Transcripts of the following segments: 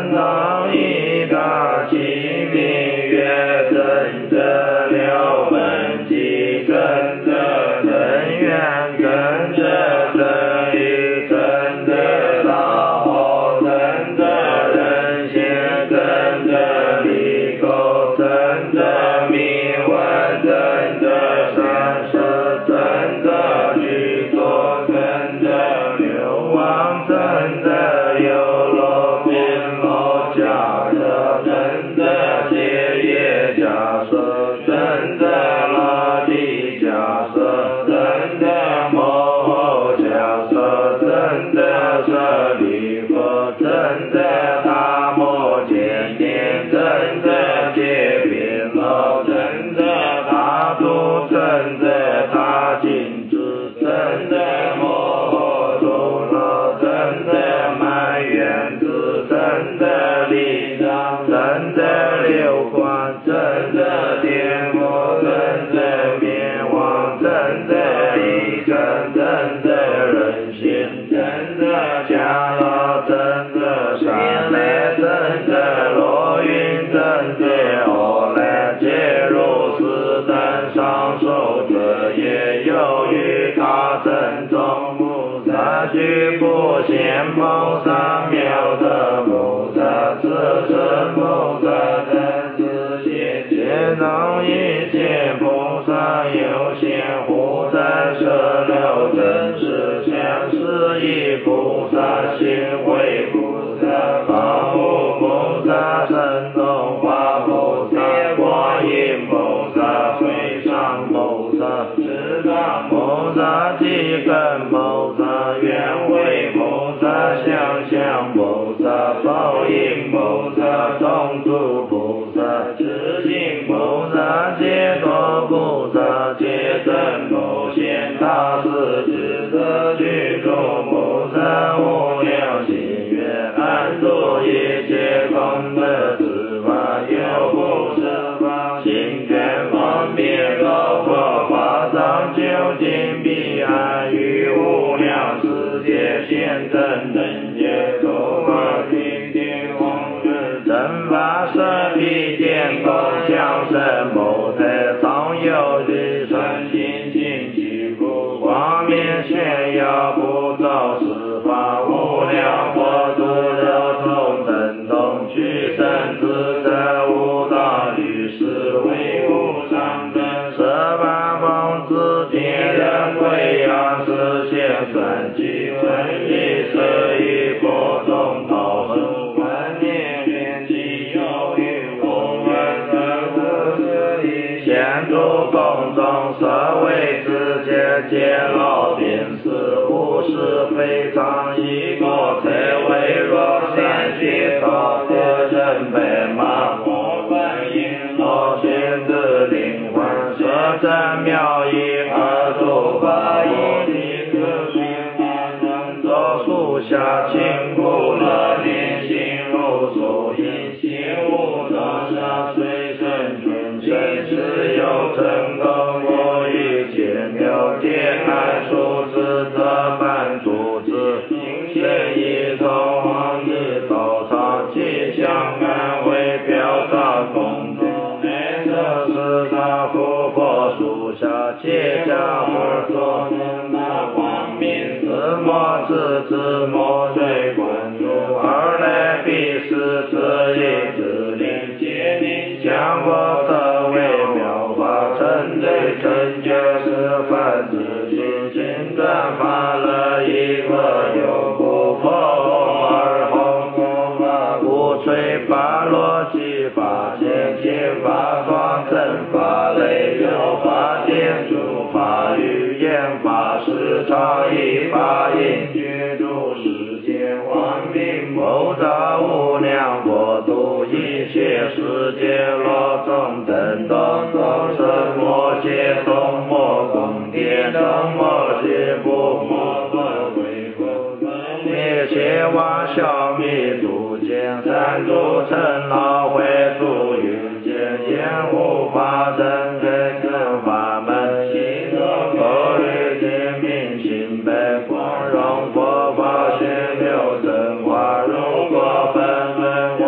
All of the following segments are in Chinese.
真当一大齐名曰真者六本即真者真愿真者真语真者道后真者人心真者理构真者迷幻真者善事真者具足真者流亡真者有漏变漏假者真者结业假设真者乐地假设真者幕后假设真者舍利佛真者大摩见念真者结变漏真者大度真者大尽知真者幕后诸漏真者满愿知真者力量真者流光真者颠覆真者灭亡真者一真真者人心真者家乐真者善来真者落云真者后来皆如是等上受者也有于他真中菩萨具不现菩萨妙德菩萨自身菩萨真自现皆能一切菩萨有限护在舍六真实相是一菩萨行为菩萨法护菩萨神通化菩萨观音菩萨水上菩萨智障菩萨基根菩萨愿慧菩萨想菩萨报应菩萨种子菩萨知行菩萨解脱菩萨解真普贤大士智德具足菩萨无量心愿安住一切功德之法有不施法行愿方便高佛法藏究竟彼岸于无量世界现真等觉诸法平定弘忍真法舍彼见共相生菩提常有日生心净其故光明炫耀不造十法无量佛度流通等同具身自在无道律师为无上真十八方之天人贵阳实现三际分离舍于波中道生观念变其有于无问真实现诸共中舍为之界老便是无是非常一个才为若善学道的人被马佛本因老学之灵魂舍真妙义而诸法以地自心人作树下清苦乐念心如所因心无得下随身尊真实有成功我于千了解爱数之德满足之行现一从黄日道场吉祥安慰表彰公众内设十大佛佛树下切家而作人那光明自摩自摩对观主而来必是自意自灵接令降佛特为妙法成对成就是凡自心心转法乐一个有不破而后无法不吹法罗辑法现前法双真法类有法典主法语言法时常以法引居住世间光明谋造无量国度一切世界罗中等等众生摩羯东摩宫殿东摩羯不摩分为分灭切瓦小米度见三度尘劳会度云见烟雾法真真正法门悉得口语见明心悲光荣佛法学六真化如果分文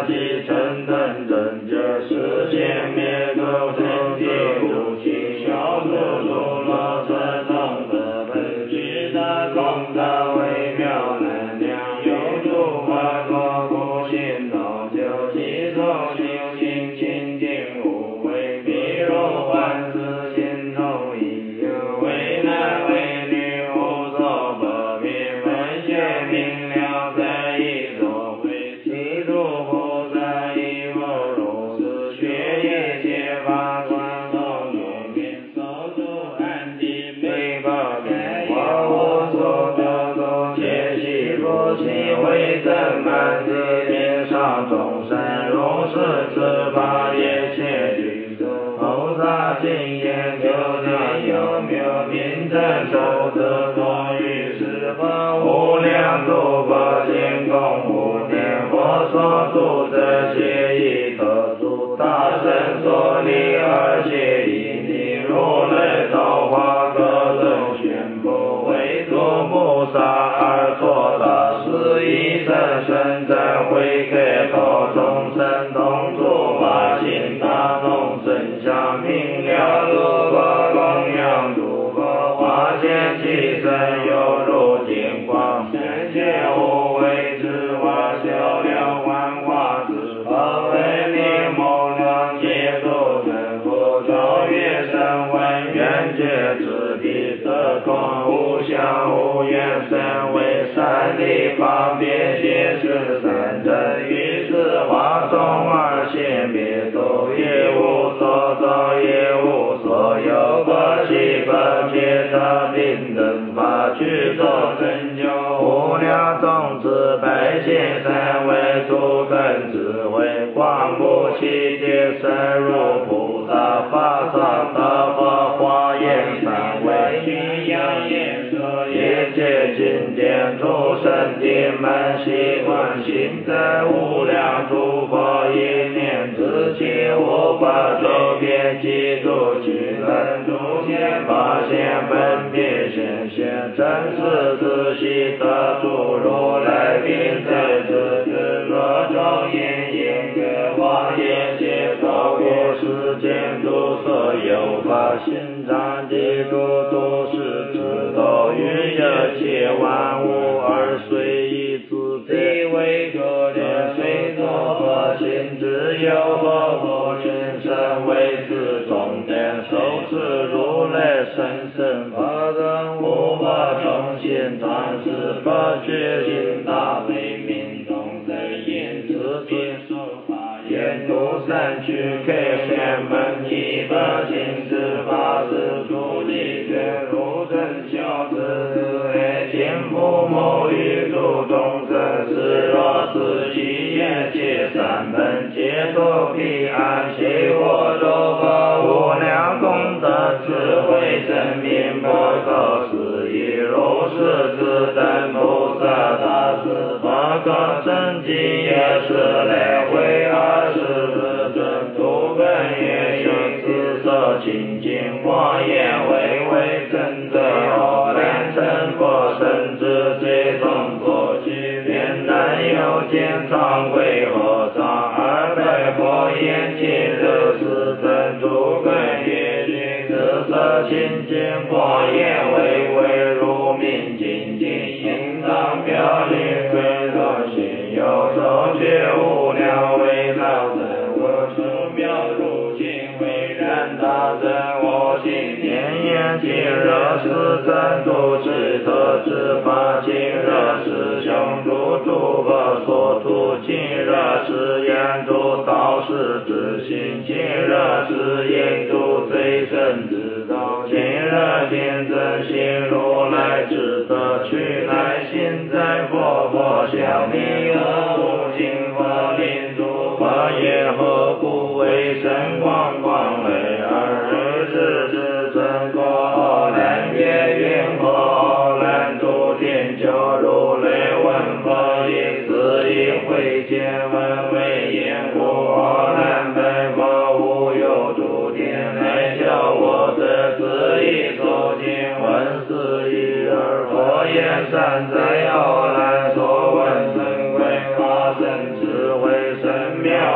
法起成等正觉实现灭度天地无其小度诸罗车动的本具的空的微妙能量有诸法国不心道就其所修行清净无为譬如万事心中已有为男为女无所不明文学明了在一所会其诸菩萨亦复如是学一切法观众中遍守住安地悲报给我无所得度皆悉不其为正满之天上众生如是此法也切具足菩萨经验究竟有没有名正受得多于是法无量诸佛见供无念佛所住这些已得诸大圣所立而且以你如来造化各种宣布为诸菩萨而作大事以生生在会给道众生同诸法性大众生相明了诸佛供养诸佛化现其身犹如金光深切无为之化小了幻化之法为你梦量解度成佛超越声闻缘觉之地色空无相无缘身为三力方便解释三真于是化众而现别度也无所造也无所有不弃不灭的平等法具作成就无量种子百千三为诸根智慧广不其界深入菩萨法上的佛华严三为具扬言说一切经典诸圣地门习惯行在无量诸佛一念之间无法周遍记住具能诸显法现分别显现真实自悉得诸如来并在此之若中言言觉华严解超过世间诸所有法心常记住都是知道于一切万物而随意自地为可怜随作佛心之有佛佛全身为自重点受持如来神圣法等无法重现传世法觉心大悲悯众生言慈悲说法言度三趣开显门一百行之法是出离觉如真孝子爱见父母与诸众生是若自己业界三本解脱彼岸悉获诸佛无量功德智慧生命不可思议如是自等菩萨大士不可生尽也是来回二十日真土本愿行四色清净光焰为为真正后来成佛身之最终作具便难有见常规和尚二百佛言今日是真主根业具四色清净光焰为为如明精进应当表里归作心有手觉无量为老真我出妙如今为然大真我心念言今日是真主之特之法今日是相助诸佛所图今日是言主道士之心今日是言主最深之道今日见真心如来之德去来心在佛佛相弥何无尽佛临诸佛也何故为神光光为而日之真果难也云何难诸天教如来问佛以此一会见闻为言故难本佛无有诸天来教我这此一所见闻是一而佛言善哉奥难所闻神贵法身智慧神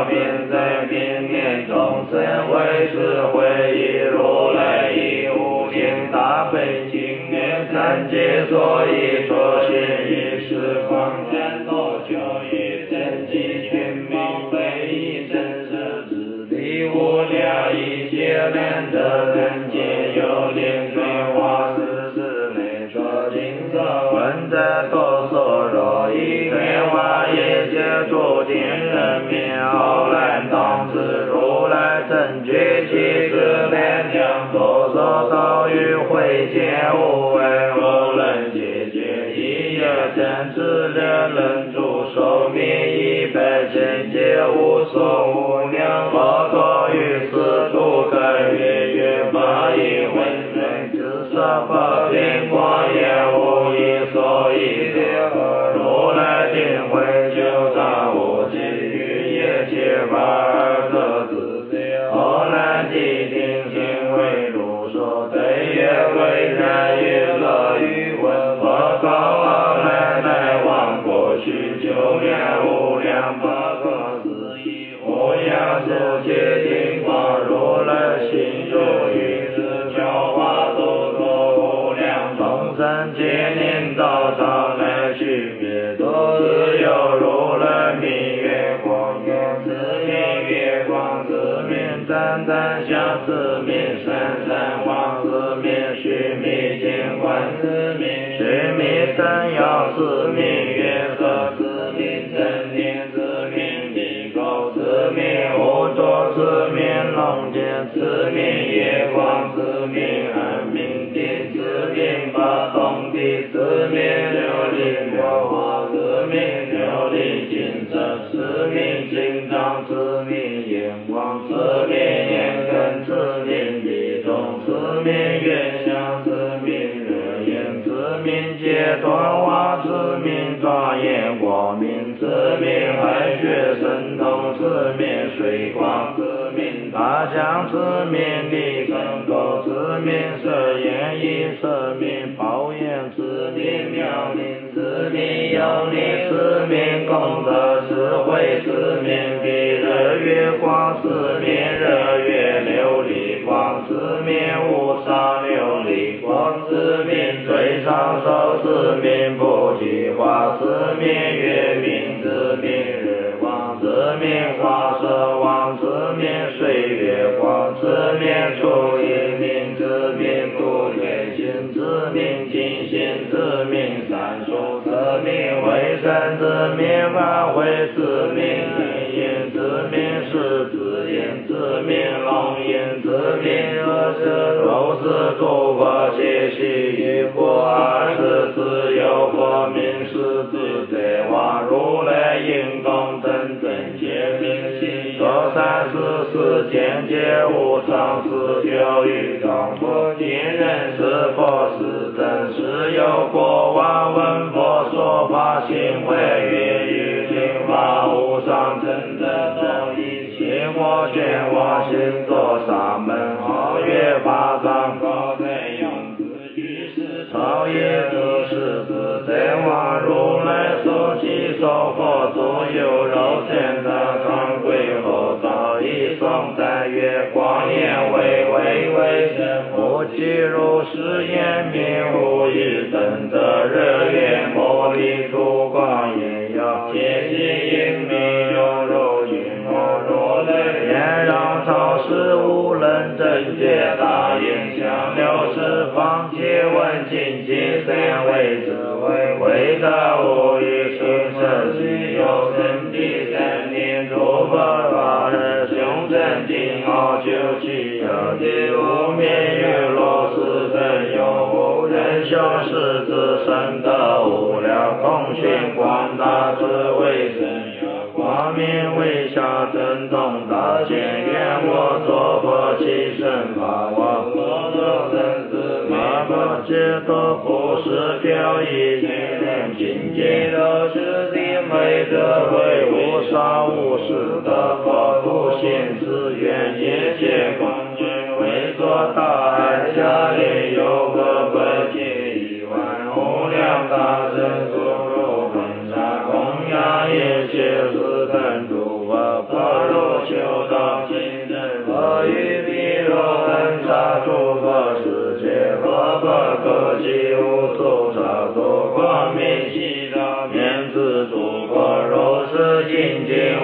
遍在遍念众生为是会以如来以无尽大悲经念三界所以所现以十方三多久以真迹全明非以真实之力无量一切人得人皆有灵变化世事内所经色闻在多所若以变化一切诸天人面后来当知如来真觉其事难将多所道与会见无为无人解决一夜真知人人主寿命一百千劫无所无量佛陀于四度根月月八一浑身之色法遍光也无一所以如来定慧就当无际于一切法而得自在后来地定心为如所对也为然于乐于闻佛告阿赖乃往过去久远无量八个四义无量世界定光如来心如于是教化度多无量众生皆念道场来去灭度自有如来明月光眼自明月光自明赞叹相自明闪闪光自明须弥见观自明须弥山耀自明月色自明真念自明地沟自明无作自明龙见自明夜光自明安明定自明八洞地自明琉璃妙花自明琉璃金色自明金刚自明眼光自明眼根自明地中自明月相自明热眼自明解脱化自明庄严光明自明海血神通自明水光自明大象自明力神狗自明色眼一色明宝眼自明妙灵自明有力自明功德智慧自明地日月光自明日月琉璃光自明无上琉璃光自明最上首自明不计化自明月明自明日光自明花色王自明水月光自明初一明自明度月心自明金心自明闪烁自明为神自明法会自明灵眼自明狮子眼自明龙眼自明若是如是诸佛皆悉于佛二十自有佛名是自在王如来应供等等皆明心说三世世间皆无常四九于众佛见人是佛是真是有国王闻佛说法行为愿于净法无上真的道一切我见我心作沙门皓月法藏高在用自居士超越诸世自在王如来所起受佛左右柔现的常规后早已颂赞月光眼为神无其如是眼明无语等的日月摩利出光眼耀切悉应明永如云梦如来眼让超世无人正觉大眼相六十方皆闻尽皆三位智慧为的无语生生具有神地三年诸佛法人雄真经号九七有地无灭于罗斯等有无人修世之身的无量空性广大智慧神光明微笑震动大千愿我作佛起身法王佛的身子马佛解脱不是飘逸天人境界都是地美德慧无上无实的佛不现自愿一切光军为作大海下里有个本界10000无量大神所入本山供养一切四等诸佛佛如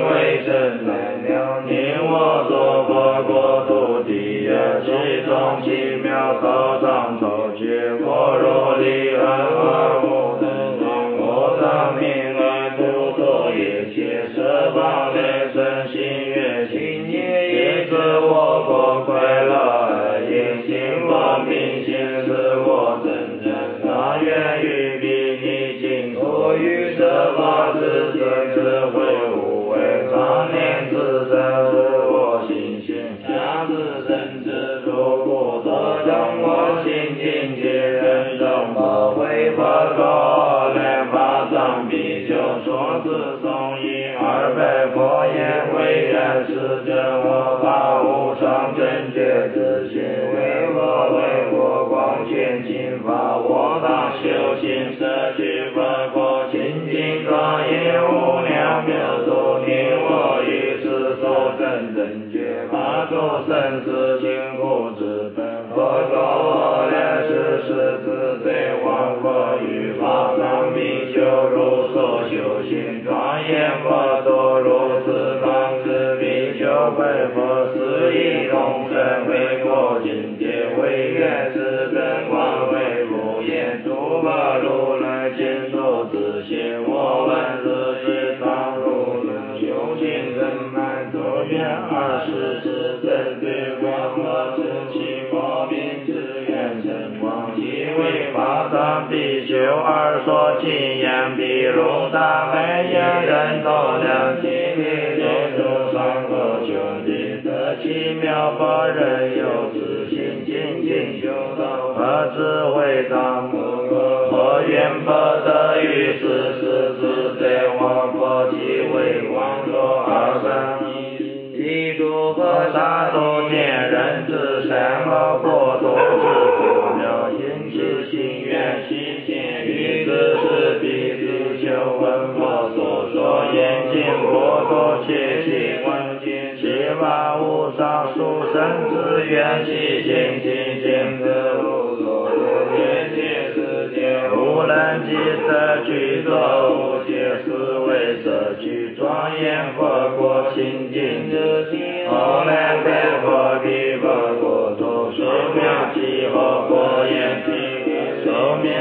为真来了你我所佛国土地其中奇妙道上头结果如离岸而无等我当命来不作业切设法雷神心愿心业以自我国快乐因心佛明显是我真正当愿于彼逆境所欲设法自身智慧无为常念自身是我心性下自身之如故得让我心境界人生不会不够来法上必修说自诵一二百佛言为愿是真我法无上正觉自心为我为国光前进法我当修行摄取佛国清净庄严无量妙度你我于是所证正觉法度生死辛苦之本佛果来世世自在王佛于法上必修如所修行庄严佛度如此当知必修为佛是以众生为国境界为愿是真光为不言诸佛如来见受自现我闻自己当如能修行人满足愿二十是针对光和真气佛并自愿真光即为法上必修二所经验比如大美言人头量其力有诸上和兄弟得奇妙佛人有自信精进修道和智慧当佛愿不得于世世自在王佛即为光作二三一诸佛刹度见人之三宝国土之不了因之心愿悉见于自是彼自修闻佛所说言尽国土切悉闻尽七法无上殊胜之愿悉心尽尽自无所见界世界无人及舍具作无界思维舍具庄严佛国清净之心后来被佛比佛国土寿命其后国言体寿命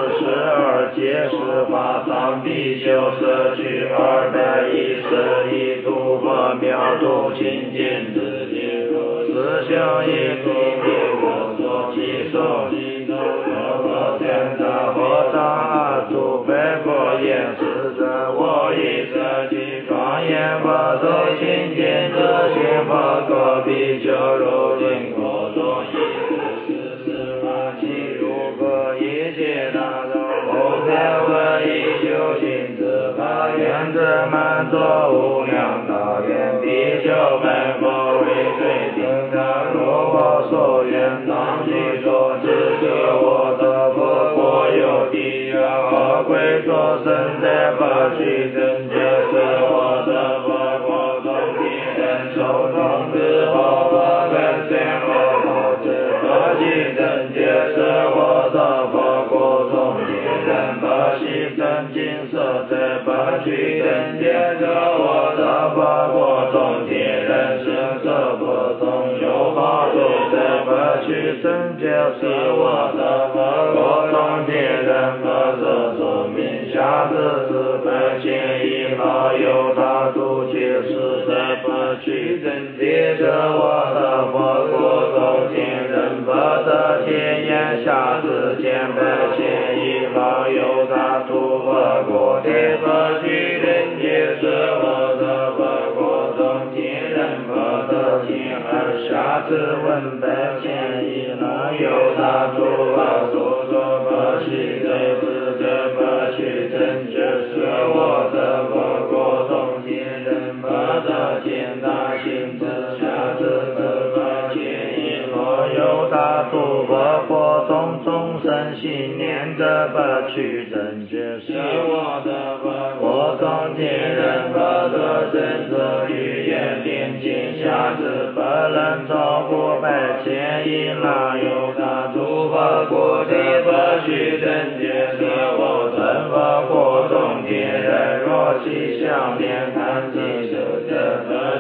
42界十法上必修舍具211度佛妙度清净之界四修一度灭佛所其受其中佛天大佛上二度百佛言是真我以舍具庄严佛度清净之心佛国必修如今国中一世法其如何一切大众无在为以修行之法愿之满作无量大愿必修百佛为最顶的如我所愿当具所知是我的佛国有地何归作生在法具真觉是我的佛国中地人受众之后我跟随我佛之法具真觉是我的佛国中地人不悉真经色在法具真觉是我的佛国中地人生色不中有法度在法具真觉是我的佛国中地人不色说明下自自百千亿老有大度皆是在法具真觉是我的佛国中地人不得天眼下自见百千亿老有大度佛国的法具真觉是我的佛国中地人不得天而下自问百千亿老有大度佛所说不悉在自在法具真觉是我的佛国中地人不得见大行之下自百千亿老有大度佛国中众生心念着法具真觉是我的佛国中地人不得真则语言连经下自不能超过百千亿老有大度佛国的法具真觉是我真佛国中地人若其相念谈及舍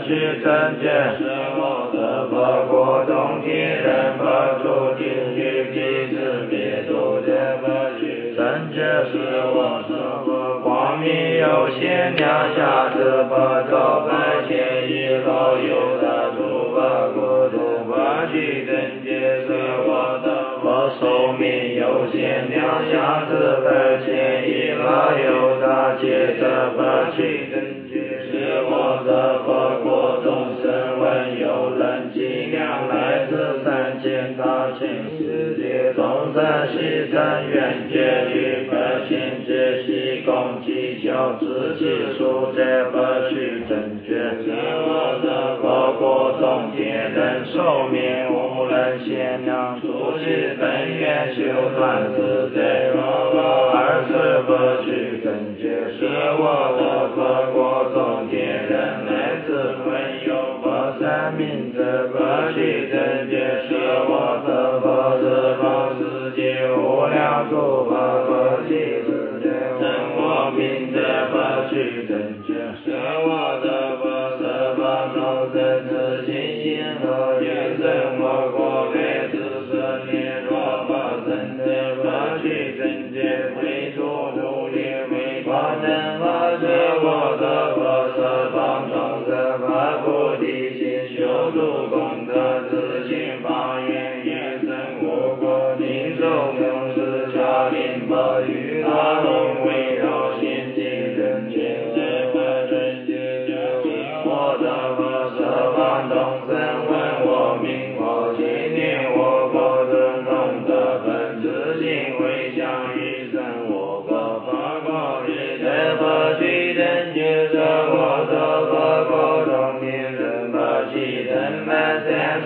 去正觉，是我的佛果中天人不出地狱彼此别度的不去正觉，是我的佛光明有限量下至不周百千亿老有的诸佛国土不去正觉，是我的佛寿命有限量下至百千亿老有大劫的不去正觉，是我的佛国众生闻有人计量来自3000大千世界众生悉生愿觉于百千劫悉共祈求自己数者不去正觉，是我的佛国众天人寿命无人限量出世本愿修断自在若果20不去正觉，是我的佛国众天人来自闻有佛三明者不去正觉，是我的佛十方世界无量诸佛佛系世界真我明者不去正觉，是我的佛十方众生自心心和愿生我国来自舍念若佛生者不去正觉，为诸如业为法真法是我的佛十方众生发菩提心修诸功德自信发愿愿生我国尽受用事下令不与他龙围绕心经人间在不正觉，我的佛十方众生闻我名号心念我国尊重的本自性回向一生我国佛国日的不去正觉，是我的佛国众天人不去正满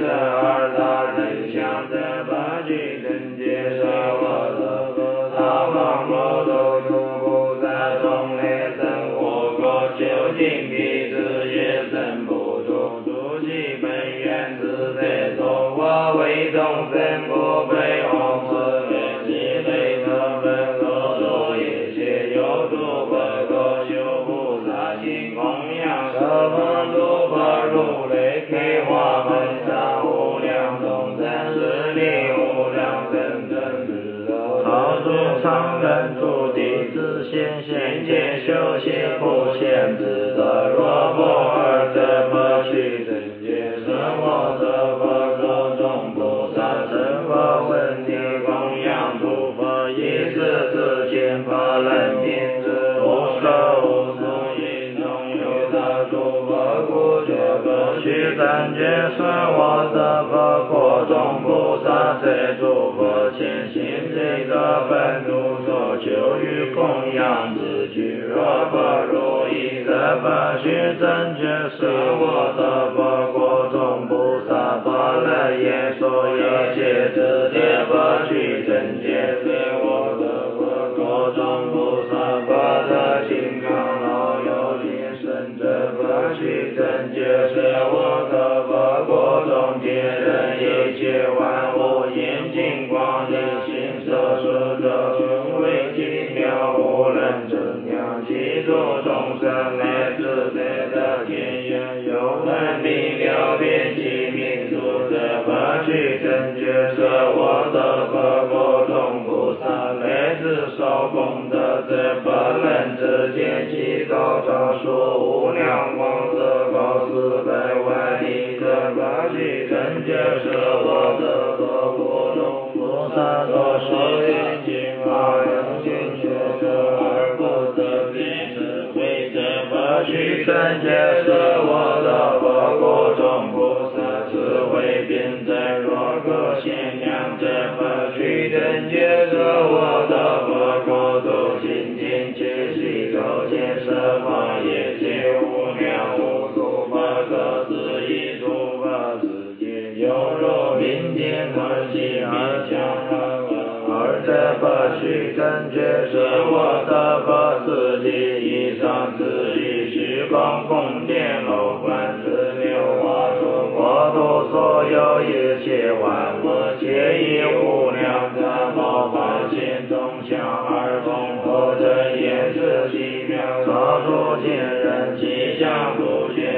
32大人相的不去正觉，是我的佛大方摩多诸菩萨众来生我国究竟彼此也生不出诸其本愿自在众我为众生不被红尘其类的本所作一切有诸佛国修菩萨行供养十方诸佛如来开花门上无量众生是力无量真正智柔超出常人诸弟子先见修行不限制的若不二者不去正觉，是我的佛国众菩萨成佛问题供养诸佛一时之间不能停止无所无所因中有的诸佛故觉不去正觉，是我的佛国众菩萨在诸佛前行这个本无所求于供养自具若不如意的不去正觉，是我的佛国众菩萨不能言说一切之点不去正觉，是我的佛国众菩萨不得金刚老有情生者不去正觉，是我的佛国众天人一切万物眼睛光明心色是的雄伟奇妙无人称量其诸众生来自在的天眼有能力了辨其名数者不去正觉，是我的佛国众菩萨来自少功德者不能知见其高超数无量光色高400万里者不去正觉，是我的佛国众菩萨所说愿经阿人心学者而不得辨智慧者不去正觉，是我的佛国众菩萨智慧辩证若可限量者不去正觉，是我的佛国度心经切悉周见十方业界无量无数不可思议诸佛世界犹如明镜可惜而相二者不去正觉，是我的佛世界以上之意虚空宫殿楼观之六华处国土所有一切万物皆以无量的宝法现中相而综合真言是奇妙超出见人吉祥不现十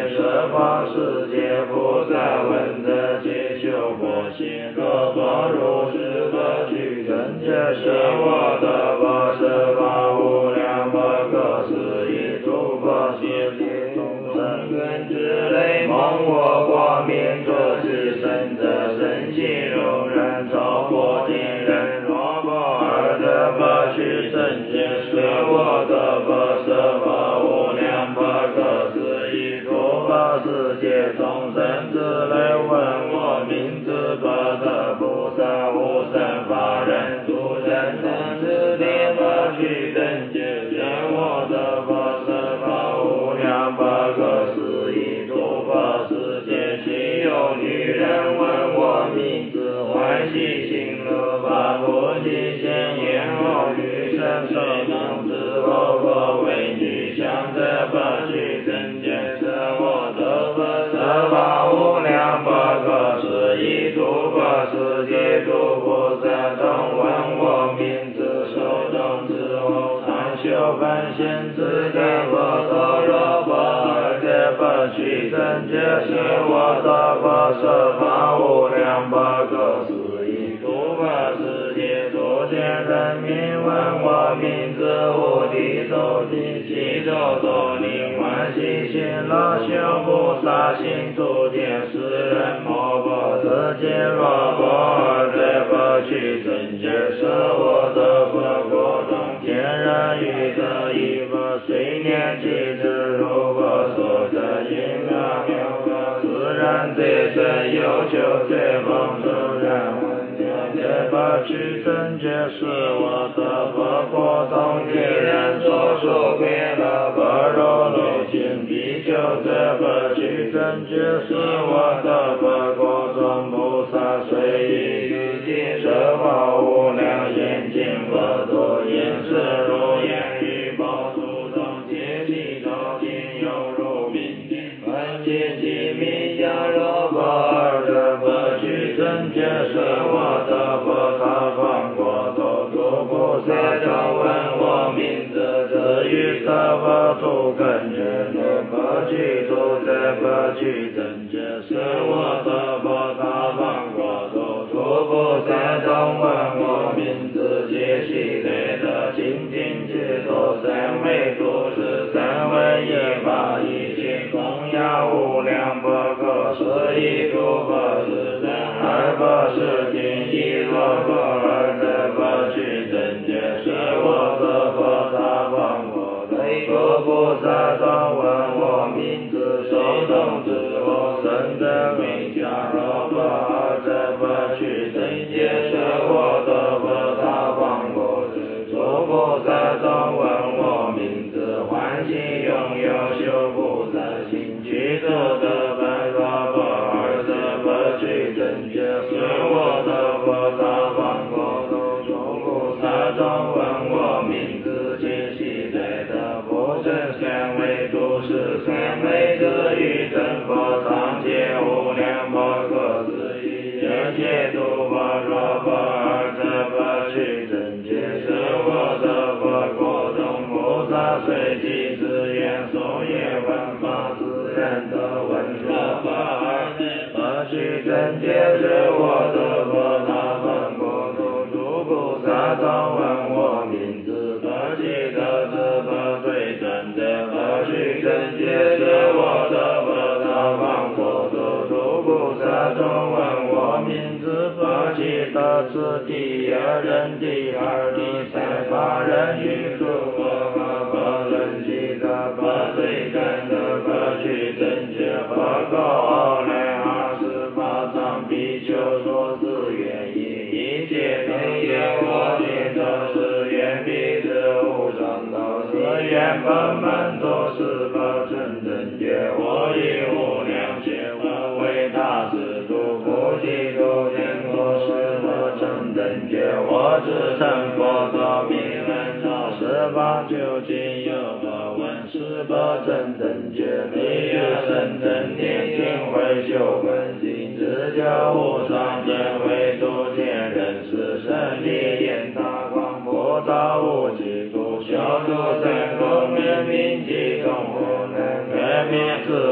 方世界菩萨闻得皆修佛心，各方如是各具真解是我的佛十方无量佛，各是一诸佛世界众生愿之类蒙我光明作是身者身心容忍超过天人若佛尔的佛须真解是我的佛十方无量佛，各是一诸佛世界众生之类问我名字佛的菩萨无生法忍诸人等之地佛须真解是我的佛十方无量佛，各是一诸佛世界心有女人问我名字欢喜心乐法不计现言后余生受能知我佛为女相的佛须真解是我的佛十方无量佛，各是一诸佛世界诸菩萨等闻我名字受等之后常修本现自的佛陀罗佛尔的佛须真解是我的佛十方无量佛，各是一诸佛世界诸天人民闻我名字无地周地七周多灵欢喜心乐修菩萨行诸天世人摩诃世界若佛尔的佛须真解是我的佛国中天人欲得一佛随念其之如佛所得因妙妙佛自然最深有求最梦自然的佛须真解是我的佛国中天人所说归了佛若罗经比丘的佛须真解是我的佛国中菩萨随意于地十方无量眼睛佛多言是如言语宝珠中皆其道经有如明经闻见其名相若佛尔的佛须真解是我的佛他方国土诸菩萨都闻我名字至于色佛土根觉的佛具土的佛具真解是我的佛他方国土诸菩萨都闻我名字皆悉类的清净解脱三昧度是三位一法一切供养无量佛，各是一诸佛是真二佛是经一若佛尔的佛须真解是我的佛他方国土诸菩萨都闻我名字受动之后生的名相若佛尔的佛须真解是我的佛他方国土诸菩萨都闻我名字欢喜拥有修菩萨行具足的本若佛尔的佛须真解是我的佛他方国土诸菩萨都闻我名字皆悉类的不真三昧度是三昧之于真佛常见无量佛，各是一切诸佛若佛尔的佛须真解是我的佛国中菩萨随其自愿所愿闻法自然的闻若佛尔的佛须真解是我的佛他方国土诸菩萨都闻我名字佛具的自佛最真的佛须真解是我的佛他方国土诸菩萨都闻我名字佛具的自第二人第二第三法人与诸佛佛人具的佛最真的佛须真解佛告来24法藏比丘说自愿一切等业我尽都是愿彼此无上道是愿本门都是佛真真解我以无量劫佛为大士诸菩提度天国是佛真真解我自成佛道名人照十方究竟有佛闻是佛真真解地狱神真念心会修本性自教无上真为诸天人是神力眼大光佛道无极度小度三公面明其众无能人面智慧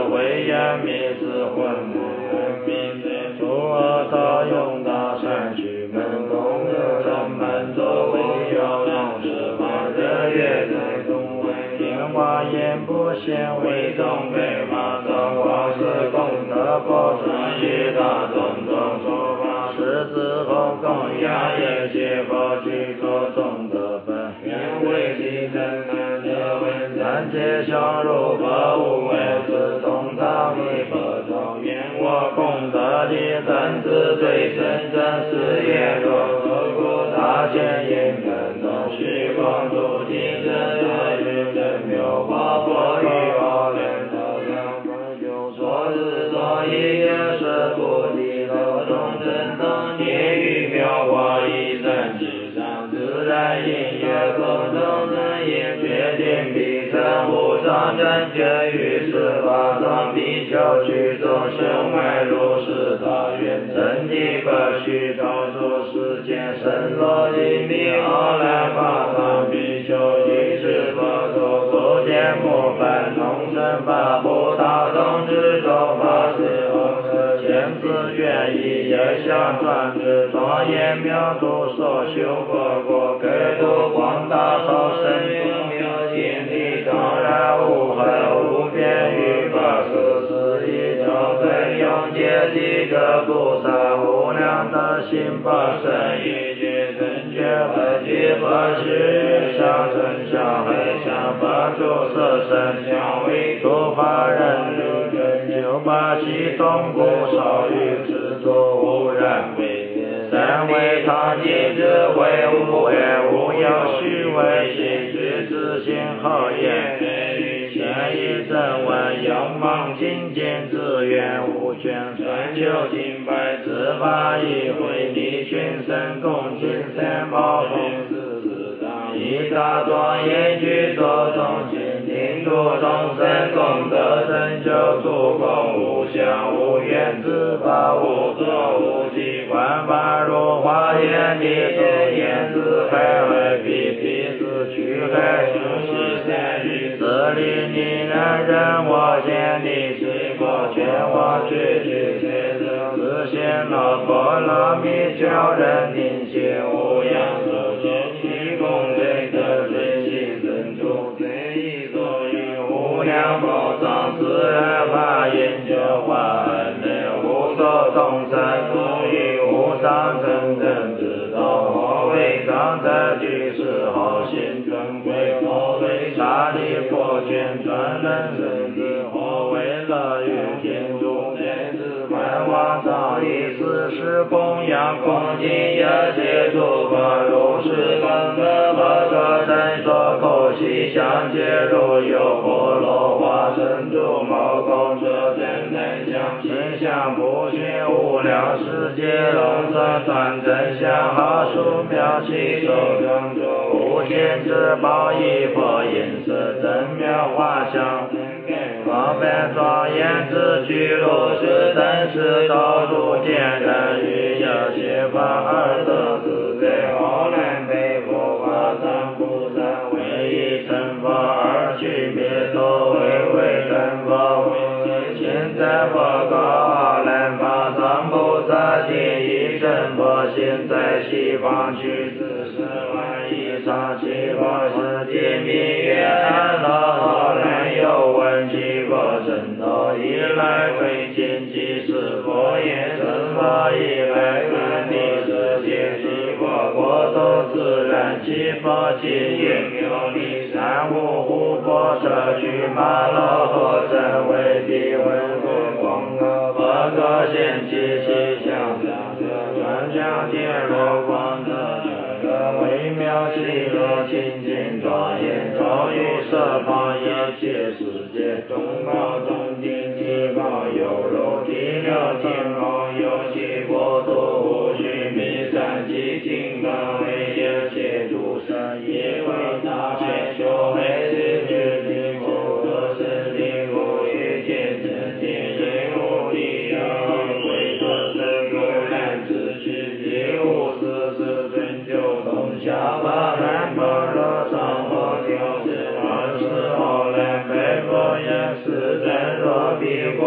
言密是混混密初二到用大山去门东的城门周围有用是方的月在东为天华言不显为东北马上光是功德不传于大众中说法十字后供养也解佛去做众德本愿为其真难得闻三界相入佛无为是东大为佛中愿我功德力增至最深真是业若何故大千因缘中虚空诸尽真得与真妙法佛与我人得两分就说是所以也是不地的众真等业与妙法一生之上自然因缘空中真因决定必成无上真觉于是法上必求取众生爱如是大愿真谛可须告诉世间深罗一密阿赖法上必求于是佛所所见莫凡同生法不大众之中法是恒河前自愿意也相传之庄严妙度所修佛国给度广大超生永有天地当然无痕无边于法是一种真用解体的菩萨无量的心法身一句正觉和具佛是相真相黑相法诸色身相为诸法人如真就把其中不少于制作无染为三为他界智慧无为无有虚伪心具自性好言前一正闻勇猛精进自愿无权传求敬拜自法一会力群生共进三宝同四当一大庄严具足众心听度众生功德成就诸功无相无缘自法无作无记观法如花眼地作言自海海必必自去海生是三欲自利你能人我见你水果全我去去随着自现了波罗蜜教人定解无恙受持其功德的随心真主随意所欲无量宝藏自然法研究法恩内无所众生所欲无上真正之道何为刚才居士好心尊贵何为沙利佛权专人生子何为乐于天主天子万王上以四时供养恭敬一切诸法如是本德佛说真说口悉相接如有波罗花生诸毛公者真真相真相不虚无量世界龙色传真相好殊妙其手中无间之宝一佛颜色真妙画像方便庄严之具如是等是道主见人于有些法二得自在好难被佛法上菩萨为一成佛而去灭所为成佛现在佛告阿难法上菩萨第一成佛现在西方去自是万以上七佛是地名曰安乐阿难有闻其佛成道以来推荐即是佛言成佛以来看地世界其佛国土自然其佛其应有力三无护佛舍去马罗佛真为地文故光佛各显其其相专讲见罗光德微妙其乐清净庄严超于色方一切世界中高中顶极高有如地六天高有其国土无须弥山其金刚为一切诸神也为大海修为是具体无可是力无一切真天也无地有为可是如来之躯也无四是尊就东下巴南般若上佛调是二十后来北佛言是真若彼国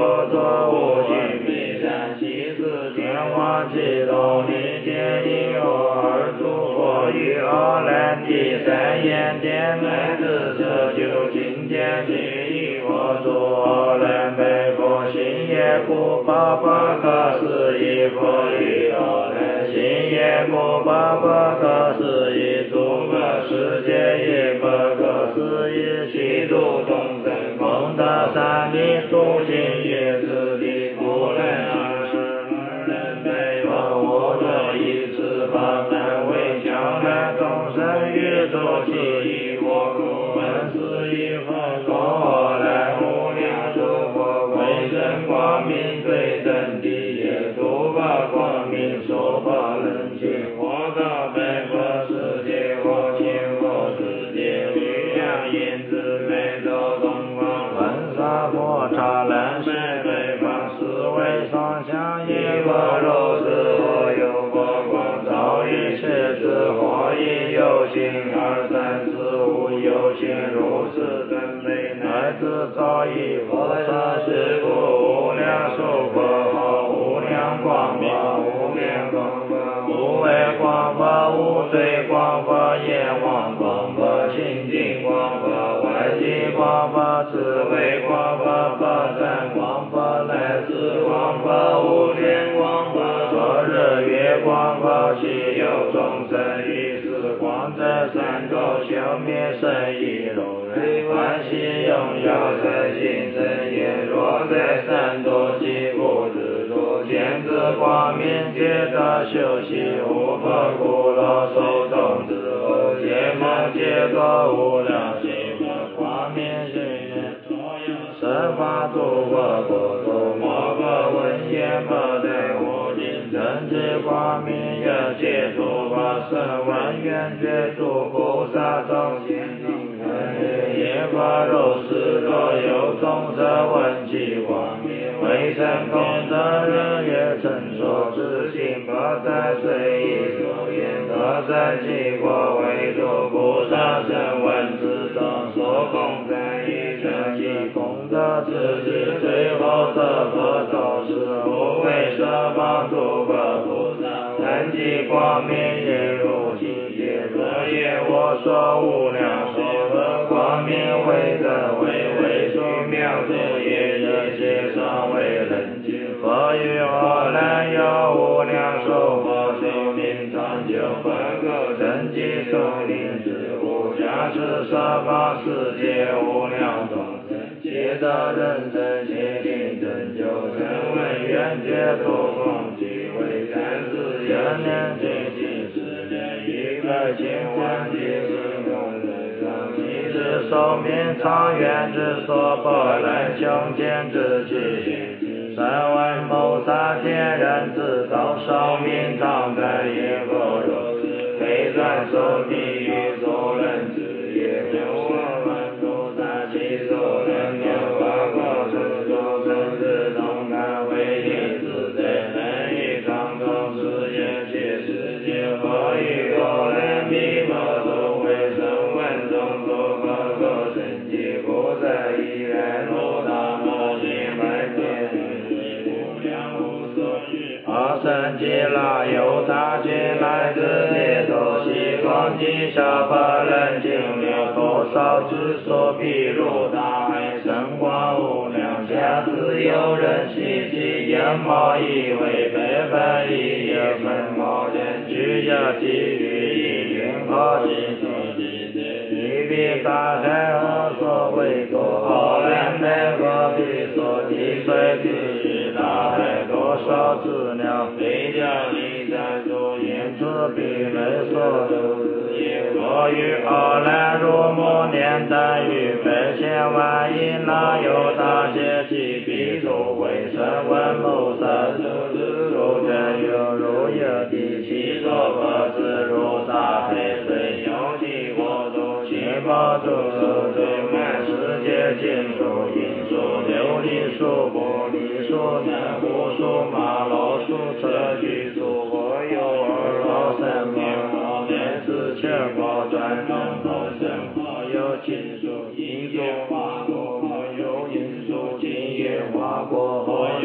无须弥山七四天王七动力天一我二诸佛与阿难第三眼天乃至这九境天地一我诸阿难背佛心也故巴巴克斯一佛与阿难心也故巴巴克斯一诸个世界一巴克斯一悉度众生功德三利诸行业自利故能二十二人背佛无着一次八难为强难众生宇宙其一我故闻是一佛果阿难无量寿佛为生光明最真谛也诸法光明说法能尽我道背佛世界我亲佛世界无量因子美洲东方文沙佛刹能是北方四维上下一佛如是佛有佛光照一切之佛亦有情二三四五有情如是等类乃至照一佛刹是故无量寿佛号无量光佛无量光佛无为光佛无罪光佛阎王光佛清净光佛外际光佛智慧光佛法善光佛乃至光佛无边光佛昨日月光佛其有众生于是光在三洲消灭生意容人欢喜荣耀在心生也若在三洲即不知足见之光明皆得修习无佛故乐受众之后皆梦皆个无量心佛光明心愿所有生法诸佛国土莫不闻言不得无尽真智光明愿解诸法身闻愿觉诸菩萨众贤能耶佛如是若有众生闻其光明为成功德人也曾说自信不在随意所言得在其国为诸菩萨声闻之中所供在一成其功德自是最后的佛都是无为舍帮助佛菩萨成其光明也如其也若也我说无量寿佛光明为的为说妙处也热切尚为人尽佛与阿难有无量寿佛寿命长久本可成其寿命之无价是十方世界无量众生皆得人生皆定成就成闻愿觉度空即为三世人年最近世人100千万劫心中人上其是寿命长远之所不能穷尽之其三万谋杀天人之道寿命长在也不如是非转受地狱受人之业我们菩萨其受人有八个是众生之中难为一自在能于长空世界界世界佛与阿难弥佛都为声闻众多不可生其故在依然如大摩尼满天无量无所欲阿僧祇那由他劫乃至涅多西光地下不能尽了多少之所譬如大海深光无量下自有人习其眼毛以为百分一也分毛人具有地狱一云可行所地一比大海何所为多阿难每个比所地水之于大海多少资料非教你在所言之比没所得也我与阿难如母年代于百千万亿那有大劫其彼诸为声闻谋杀受之如真有如有地其所不知如大海水有其国度其宝珠最满世界尽数因数琉璃树玻璃树南湖树马老树车具树或有二老三面老乃至千宝转动头生或有金属因素花果或有因素金叶花果或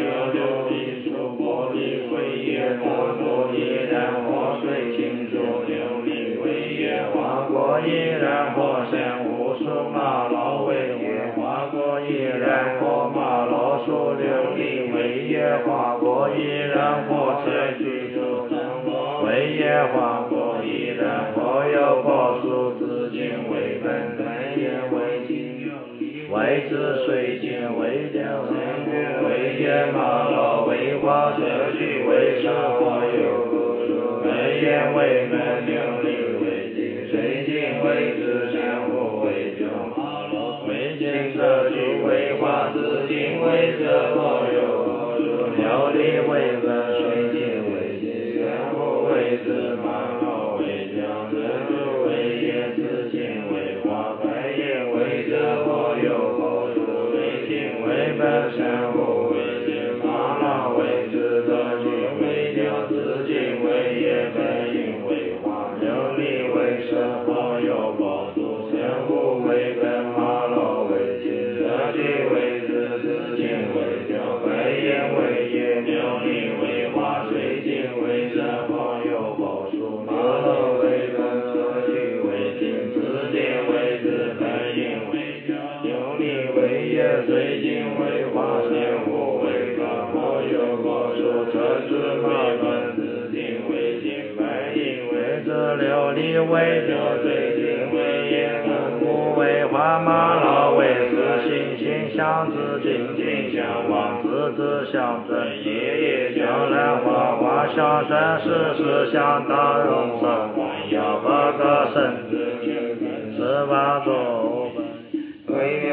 业化过一人佛持具足为业化过一人佛有佛数自净为本本业为净为之水净为掉生为业马老为化舍具为舍佛有为业为门流利为净水净为之相互为净为净舍具为化自净为舍佛有流利为本水净为净相互为之马老为净舍具为业自净为化白业为舍佛有为本相互为净马老为之舍具为掉自净为业本应为化流利为舍佛有佛数相互为本马老为净舍具为之自净为掉白业为业流利为化水净为舍佛有佛数马老为本舍具为净自净为之本应为掉流利为业水净为化相互为舍佛有佛数车之马本自净为净白净为之流利为掉水净为业本故为化马老为自心心相自净净相往自自相正业业相来化化相生世世相当容生要不可生十万种为业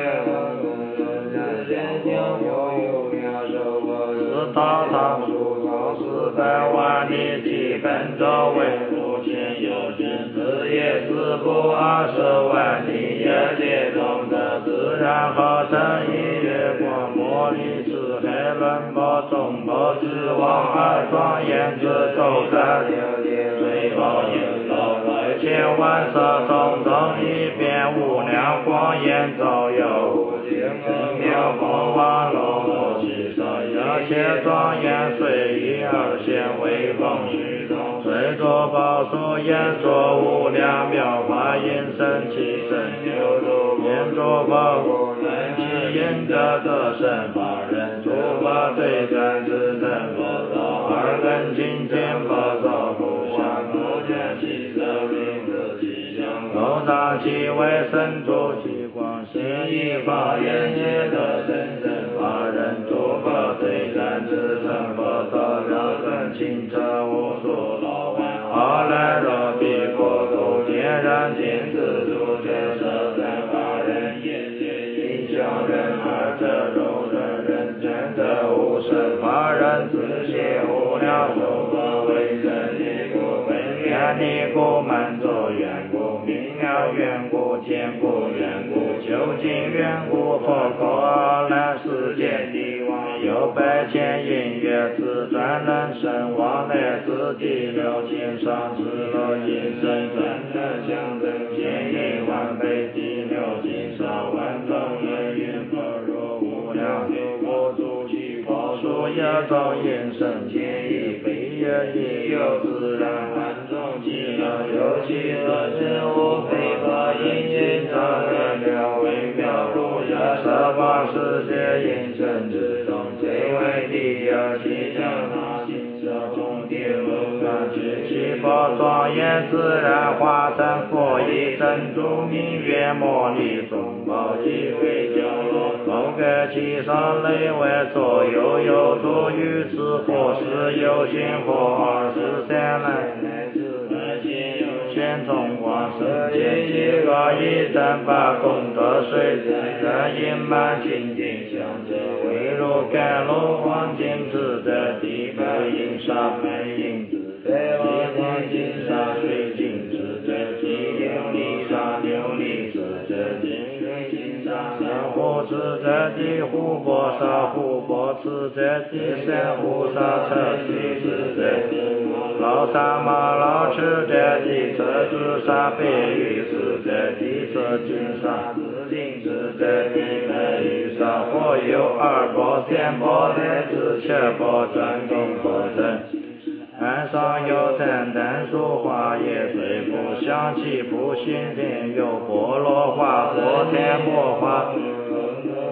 是大唐书上400万里基本周为无前有真子也自不20万里也界中的自然合成一月光茉莉之黑轮宝中宝之王二庄严之周山水宝应到千万色种种一遍无量光焰照耀妙光王龙其上一切庄严随意而现为风虚中随着宝树演作无量妙法音声其声流入演作宝果能其应得得胜法人诸法对战之正佛道二根清净佛道不相不见其色名自其相构上其为神主其光心意法言界的神圣法人诸佛对战之正佛道二根清澈无数老万阿赖罗比佛度天然尽自主者舍三法人业界影响人二者柔人人真的无生法人自谢无量寿佛为真理故本愿力故满足缘故明了缘故坚固缘故究竟缘故佛果阿赖世界帝王有百千音乐自转人生往来自第6000上至乐音声真的相等千亿万倍第6000上万众人云佛若无量有我主其佛数也众音声千亿非也亦有自然万众其能有其乐真无非法音音常人了微妙故也十方世界音声之中最为第二其将他心色中地轮转至其佛庄严自然化成佛以珍珠明月茉莉中宝积为角落某个其上类为左右有助于此佛是有心佛23来乃至而且有权中光世界几个一真法功德水自然隐满清净相者为如甘露黄金自在地白银沙白银自在地黄金沙水晶自在地琉璃沙琉璃自在地水晶沙珊瑚自在地湖泊沙湖泊自在地珊瑚沙车水自在地老沙马老自在地车子沙北玉自在地车金沙自净自在地白玉沙火有二宝三宝来自7宝转动佛身岸上有赞叹树花叶水不香气不心田有菠萝花火天魔花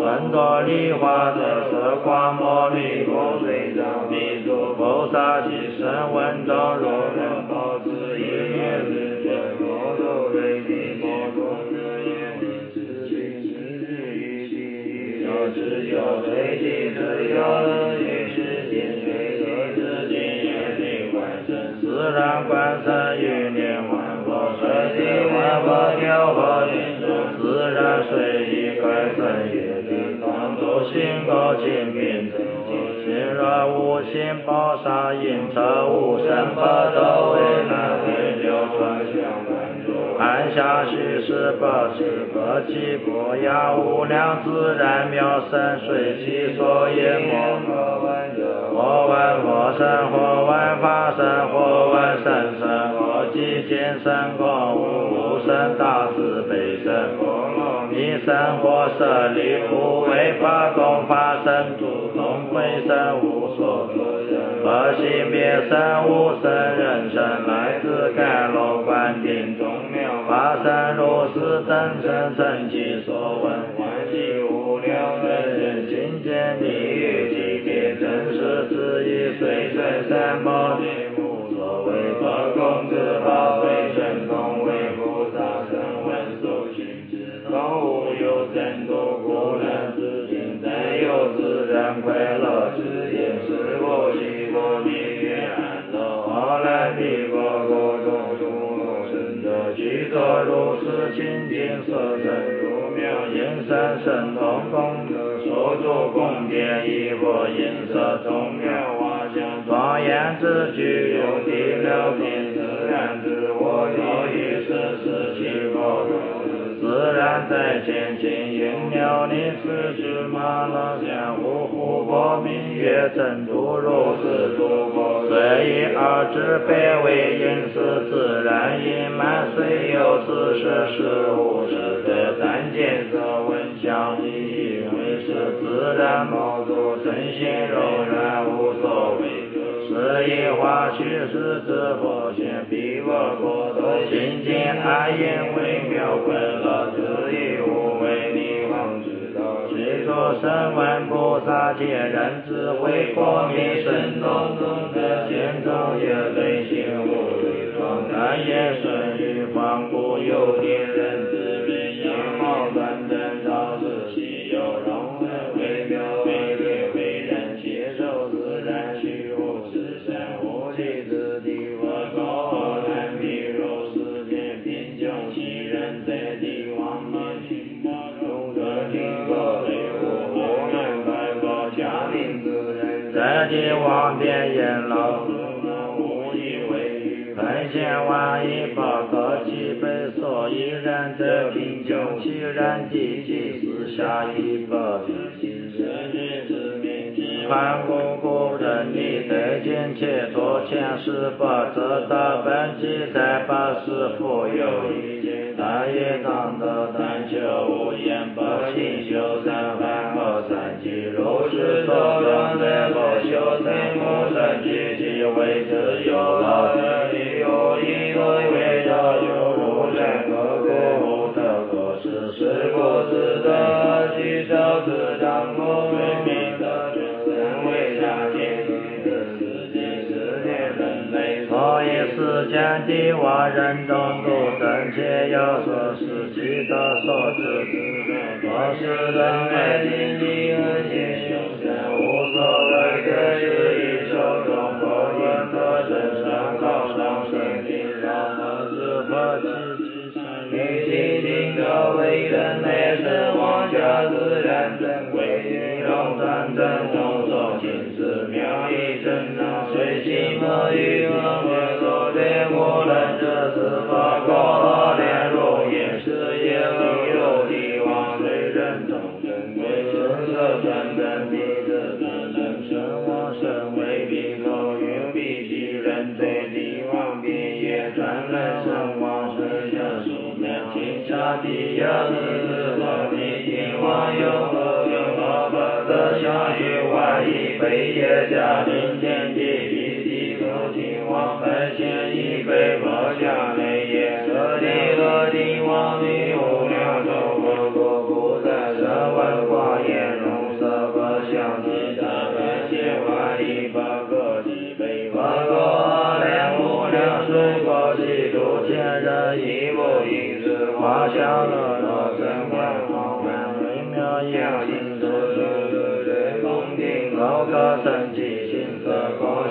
文多利华的色光摩利果水上弥陀菩萨其身文中若人保持一念之间摩多瑞地摩多日夜地之心之于地有之有对地之有日于世间水有之间也对观身自然观身于念万佛水地万佛有佛云中自然水一开身也地当作心高清平正心若无心报杀因则无生不都为难为流传相关中安详虚实不持不起不雅无量自然妙生水其所言或闻佛身或闻法身或闻甚深或即见身或无生大慈悲身弥身或舍利无为法共法身主动归身无所何性别身无生人身来自盖楼观顶中妙法身如是等身成其所闻欢喜无量人人心见地狱即别真实之意随顺三宝地无所谓不共之法随顺同为菩萨声闻受行之道无有真度故人之心真有自然快乐之言是佛悉佛地狱安乐阿赖帝佛国中诸圣者具足如是清净色身如妙音声神通功德所作宫殿一佛音色众妙华相庄严之具有地了天自然之我有于是是其佛自然在前进云鸟你是之马拉相无护佛明月珍珠如是诸佛随意而之悲为因是自然隐满虽有此事是无事的但见色闻香意为是自然毛足身心柔软无所谓是以化虚实之佛现彼我国土心经安隐微妙快乐之意无为你王之道虽说声闻菩萨皆人智慧光明神通中的现中也对心无对状但也顺于方故有天人之名样貌端正道是稀有容身微妙微劣为人接受自然虚无是身无体之地我高难比如世间贫穷其人在地王面群大众的听过对无我们快乐家庭之人在地王边言老无以为喻百千万亿不可其悲所以然则贫穷其人地其私下一不心神之之名之凡故故人力得见且多前世不则得本即在八世富有一切大业当得但求无言不信修三番后三季如是所愿在不修三无生具其为之有老有一个为着有如山可故无得过失是故自得其手自掌故为名的身为下界世界世界人类所以世间地瓦人中度等且有所失其的所知之人若是人为心地而现修身无所谓的是以手中佛言得真善高尚圣经让何是佛其善于其定的为人类是王家自然珍贵于龙山真中所尽是妙义真常随心而于我们所对无论这是佛果莲如也是也地如地王随人众珍贵是色专等地之真能生王身为彼头云彼其人对地王边也专人生王身下数量天下地也是佛地天王有何有何不得相于万亿倍业家庭天地彼地可天王百千亿倍佛下内也舍地和地王地无量寿佛国菩萨声闻光也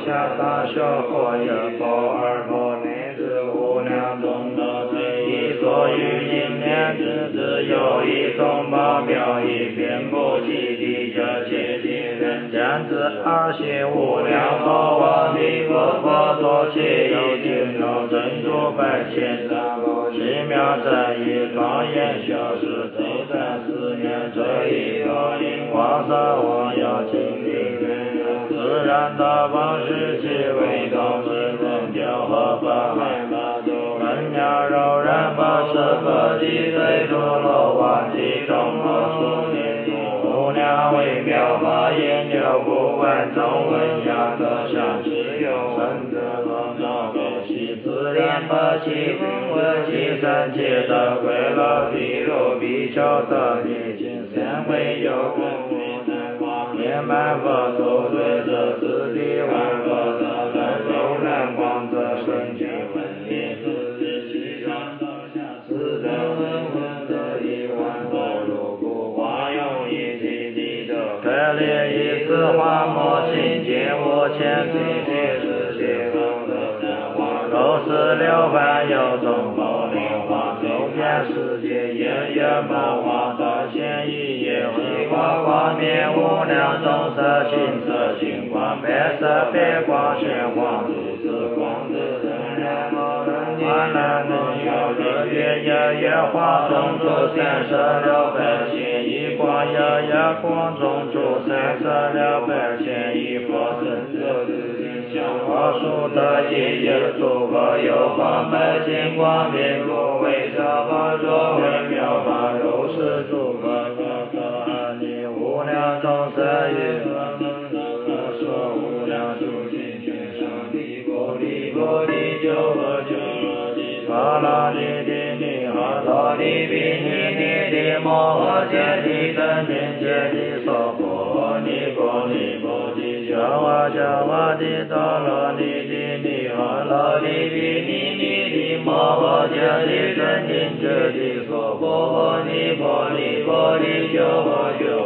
下大小佛一佛二佛内子无量众多随意所欲因念之有一种宝妙一遍不其地者切其人间之二心无量佛王弥陀佛所切有尽有珍珠百千三宝奇妙真义庄严修饰周三四年这一道因光色我要经历自然的方式其为动之人教和法海马祖人鸟柔然法师佛地水诸罗王其中佛所念无量微妙法研究不完中文雅各相只有神德罗道可惜自然法其分为其三界的归乐毗卢比丘的灭尽三会有根涅槃佛所对者此地万佛的人柔然光者圣觉分裂自日其上到下此等文的一万佛如故化用一体地者可列一次花莫清净无前地地是其后的三花都是六凡有种宝莲花周遍世界夜月梦花到现一夜西花光灭无量众色青色青光白色白光玄光如是光之人然后人观然能有日月夜月花中住三十六百千亿光夜夜光中住三十六百千亿佛身者之心相花树的一夜诸佛有光白金光明如为这佛作为妙法如是诸佛阿弥无量众生于说无量诸行全上离波离波离九和九离哈拉离离离哈拉离比尼尼离摩诃揭离等天揭离娑婆尼波尼波尼迦瓦迦瓦帝达拉离离离哈拉离比尼尼离摩诃揭离等天揭离娑婆尼波尼波尼九和九